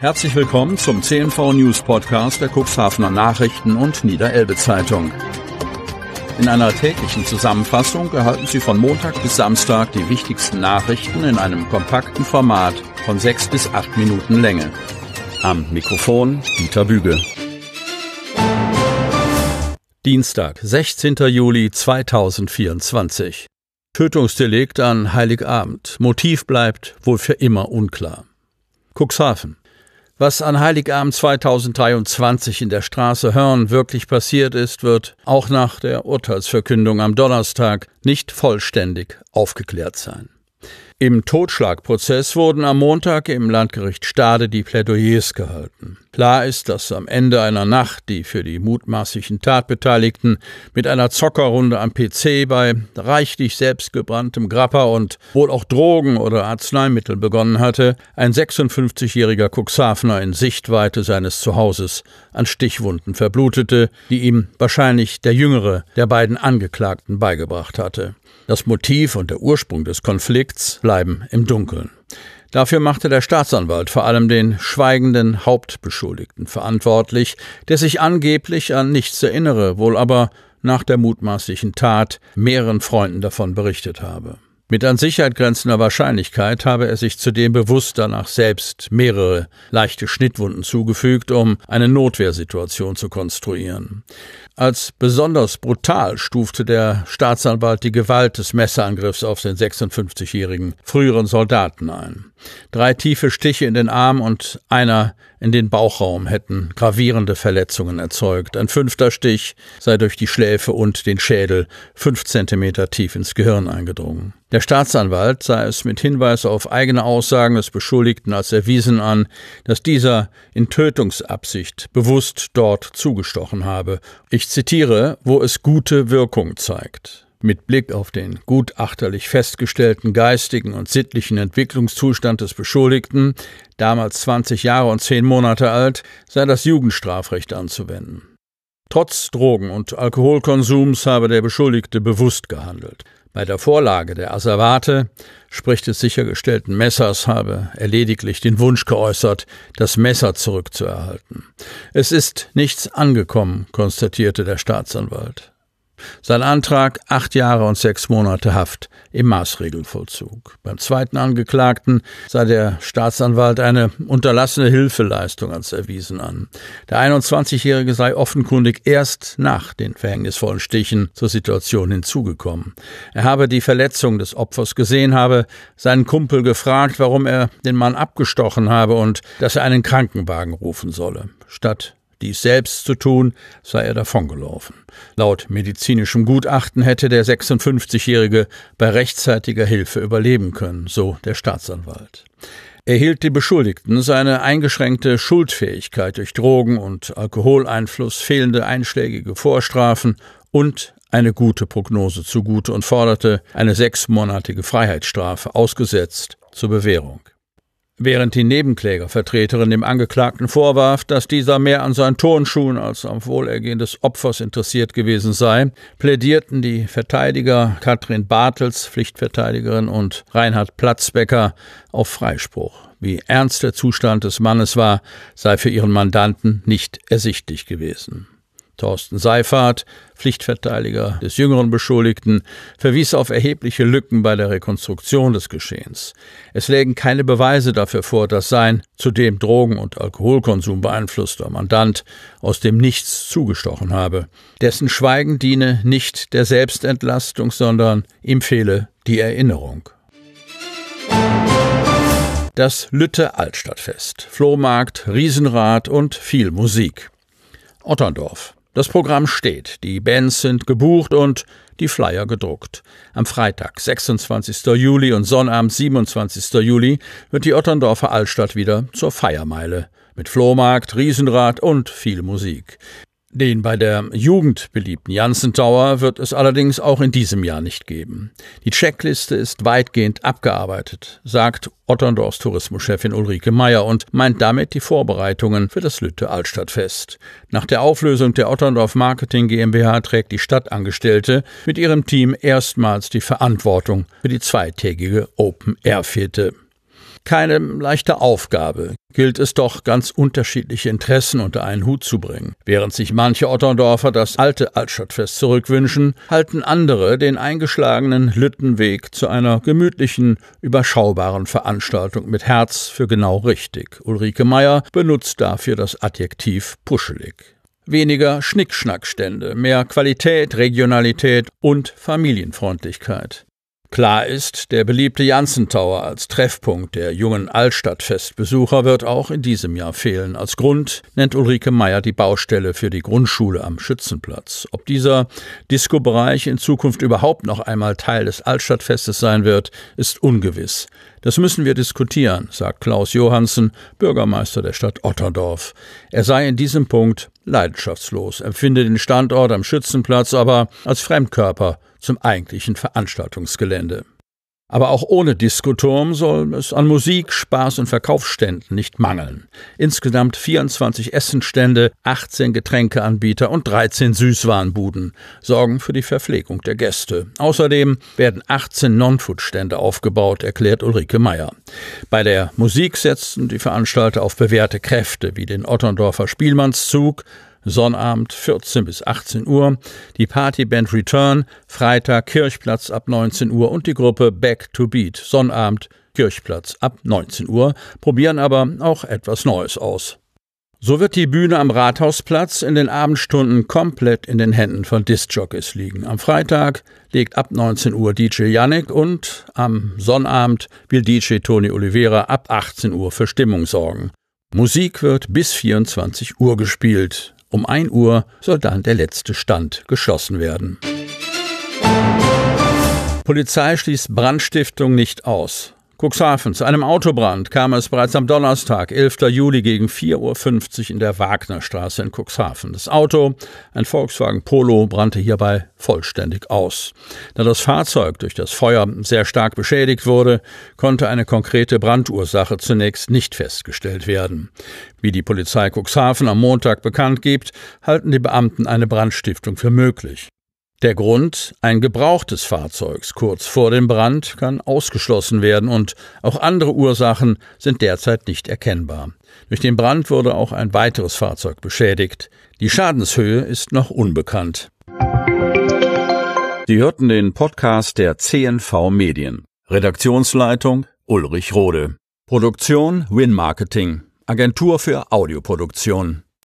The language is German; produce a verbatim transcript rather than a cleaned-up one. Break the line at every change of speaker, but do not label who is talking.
Herzlich willkommen zum C N V News Podcast der Cuxhavener Nachrichten und Niederelbe Zeitung. In einer täglichen Zusammenfassung erhalten Sie von Montag bis Samstag die wichtigsten Nachrichten in einem kompakten Format von sechs bis acht Minuten Länge. Am Mikrofon Dieter Büge. Dienstag, sechzehnter Juli zweitausendvierundzwanzig. Tötungsdelikt an Heiligabend. Motiv bleibt wohl für immer unklar. Cuxhaven. Was an Heiligabend zweitausenddreiundzwanzig in der Straße Hörn wirklich passiert ist, wird auch nach der Urteilsverkündung am Donnerstag nicht vollständig aufgeklärt sein. Im Totschlagprozess wurden am Montag im Landgericht Stade die Plädoyers gehalten. Klar ist, dass am Ende einer Nacht, die für die mutmaßlichen Tatbeteiligten mit einer Zockerrunde am P C bei reichlich selbstgebranntem Grappa und wohl auch Drogen oder Arzneimittel begonnen hatte, ein sechsundfünfzigjähriger Cuxhavener in Sichtweite seines Zuhauses an Stichwunden verblutete, die ihm wahrscheinlich der jüngere der beiden Angeklagten beigebracht hatte. Das Motiv und der Ursprung des Konflikts bleiben im Dunkeln. Dafür machte der Staatsanwalt vor allem den schweigenden Hauptbeschuldigten verantwortlich, der sich angeblich an nichts erinnere, wohl aber nach der mutmaßlichen Tat mehreren Freunden davon berichtet habe. Mit an Sicherheit grenzender Wahrscheinlichkeit habe er sich zudem bewusst danach selbst mehrere leichte Schnittwunden zugefügt, um eine Notwehrsituation zu konstruieren. Als besonders brutal stufte der Staatsanwalt die Gewalt des Messerangriffs auf den sechsundfünfzigjährigen früheren Soldaten ein. Drei tiefe Stiche in den Arm und einer in den Bauchraum hätten gravierende Verletzungen erzeugt. Ein fünfter Stich sei durch die Schläfe und den Schädel fünf Zentimeter tief ins Gehirn eingedrungen. Der Staatsanwalt sah es mit Hinweis auf eigene Aussagen des Beschuldigten als erwiesen an, dass dieser in Tötungsabsicht bewusst dort zugestochen habe. Ich zitiere, wo es gute Wirkung zeigt. Mit Blick auf den gutachterlich festgestellten geistigen und sittlichen Entwicklungszustand des Beschuldigten, damals zwanzig Jahre und zehn Monate alt, sei das Jugendstrafrecht anzuwenden. Trotz Drogen- und Alkoholkonsums habe der Beschuldigte bewusst gehandelt. Bei der Vorlage der Asservate, sprich des sichergestellten Messers, habe er lediglich den Wunsch geäußert, das Messer zurückzuerhalten. Es ist nichts angekommen, konstatierte der Staatsanwalt. Sein Antrag, acht Jahre und sechs Monate Haft im Maßregelvollzug. Beim zweiten Angeklagten sah der Staatsanwalt eine unterlassene Hilfeleistung als erwiesen an. Der einundzwanzigjährige sei offenkundig erst nach den verhängnisvollen Stichen zur Situation hinzugekommen. Er habe die Verletzung des Opfers gesehen, habe seinen Kumpel gefragt, warum er den Mann abgestochen habe und dass er einen Krankenwagen rufen solle. Statt dies selbst zu tun, sei er davongelaufen. Laut medizinischem Gutachten hätte der sechsundfünfzigjährige bei rechtzeitiger Hilfe überleben können, so der Staatsanwalt. Er hielt die Beschuldigten seine eingeschränkte Schuldfähigkeit durch Drogen- und Alkoholeinfluss, fehlende einschlägige Vorstrafen und eine gute Prognose zugute und forderte eine sechsmonatige Freiheitsstrafe ausgesetzt zur Bewährung. Während die Nebenklägervertreterin dem Angeklagten vorwarf, dass dieser mehr an seinen Turnschuhen als am Wohlergehen des Opfers interessiert gewesen sei, plädierten die Verteidiger Katrin Bartels, Pflichtverteidigerin, und Reinhard Platzbecker auf Freispruch. Wie ernst der Zustand des Mannes war, sei für ihren Mandanten nicht ersichtlich gewesen. Thorsten Seifert, Pflichtverteidiger des jüngeren Beschuldigten, verwies auf erhebliche Lücken bei der Rekonstruktion des Geschehens. Es lägen keine Beweise dafür vor, dass sein zudem Drogen- und Alkoholkonsum beeinflusster Mandant aus dem Nichts zugestochen habe. Dessen Schweigen diene nicht der Selbstentlastung, sondern ihm fehle die Erinnerung. Das Lütte-Altstadtfest, Flohmarkt, Riesenrad und viel Musik. Otterndorf. Das Programm steht, die Bands sind gebucht und die Flyer gedruckt. Am Freitag, sechsundzwanzigster Juli und Sonnabend, siebenundzwanzigster Juli, wird die Otterndorfer Altstadt wieder zur Feiermeile. Mit Flohmarkt, Riesenrad und viel Musik. Den bei der Jugend beliebten Janssen Tower wird es allerdings auch in diesem Jahr nicht geben. Die Checkliste ist weitgehend abgearbeitet, sagt Otterndorfs Tourismuschefin Ulrike Meyer und meint damit die Vorbereitungen für das Lütte-Altstadtfest. Nach der Auflösung der Otterndorf Marketing GmbH trägt die Stadtangestellte mit ihrem Team erstmals die Verantwortung für die zweitägige Open-Air-Fete. Keine leichte Aufgabe, gilt es doch, ganz unterschiedliche Interessen unter einen Hut zu bringen. Während sich manche Otterndorfer das alte Altstadtfest zurückwünschen, halten andere den eingeschlagenen Lüttenweg zu einer gemütlichen, überschaubaren Veranstaltung mit Herz für genau richtig. Ulrike Meyer benutzt dafür das Adjektiv puschelig. Weniger Schnickschnackstände, mehr Qualität, Regionalität und Familienfreundlichkeit. Klar ist, der beliebte Janssen Tower als Treffpunkt der jungen Altstadtfestbesucher wird auch in diesem Jahr fehlen. Als Grund nennt Ulrike Meyer die Baustelle für die Grundschule am Schützenplatz. Ob dieser Disco-Bereich in Zukunft überhaupt noch einmal Teil des Altstadtfestes sein wird, ist ungewiss. Das müssen wir diskutieren, sagt Klaus Johansen, Bürgermeister der Stadt Otterndorf. Er sei in diesem Punkt leidenschaftslos, empfinde den Standort am Schützenplatz aber als Fremdkörper zum eigentlichen Veranstaltungsgelände. Aber auch ohne Diskoturm soll es an Musik, Spaß und Verkaufsständen nicht mangeln. Insgesamt vierundzwanzig Essenstände, achtzehn Getränkeanbieter und dreizehn Süßwarenbuden sorgen für die Verpflegung der Gäste. Außerdem werden achtzehn Non-Food-Stände aufgebaut, erklärt Ulrike Meyer. Bei der Musik setzten die Veranstalter auf bewährte Kräfte wie den Otterndorfer Spielmannszug, Sonnabend vierzehn bis achtzehn Uhr, die Partyband Return, Freitag Kirchplatz ab neunzehn Uhr und die Gruppe Back to Beat, Sonnabend Kirchplatz ab neunzehn Uhr, probieren aber auch etwas Neues aus. So wird die Bühne am Rathausplatz in den Abendstunden komplett in den Händen von Diskjockeys liegen. Am Freitag legt ab neunzehn Uhr D J Yannick und am Sonnabend will D J Tony Oliveira ab achtzehn Uhr für Stimmung sorgen. Musik wird bis vierundzwanzig Uhr gespielt. Um ein Uhr soll dann der letzte Stand geschlossen werden. Polizei schließt Brandstiftung nicht aus. Cuxhaven. Zu einem Autobrand kam es bereits am Donnerstag, elften Juli gegen vier Uhr fünfzig in der Wagnerstraße in Cuxhaven. Das Auto, ein Volkswagen Polo, brannte hierbei vollständig aus. Da das Fahrzeug durch das Feuer sehr stark beschädigt wurde, konnte eine konkrete Brandursache zunächst nicht festgestellt werden. Wie die Polizei Cuxhaven am Montag bekannt gibt, halten die Beamten eine Brandstiftung für möglich. Der Grund, ein gebrauchtes Fahrzeug kurz vor dem Brand, kann ausgeschlossen werden und auch andere Ursachen sind derzeit nicht erkennbar. Durch den Brand wurde auch ein weiteres Fahrzeug beschädigt. Die Schadenshöhe ist noch unbekannt. Sie hörten den Podcast der C N V Medien. Redaktionsleitung Ulrich Rode. Produktion Win Marketing, Agentur für Audioproduktion.